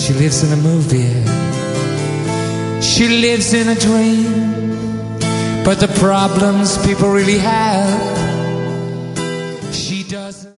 She lives in a movie. She lives in a dream. But the problems people really have, she doesn't.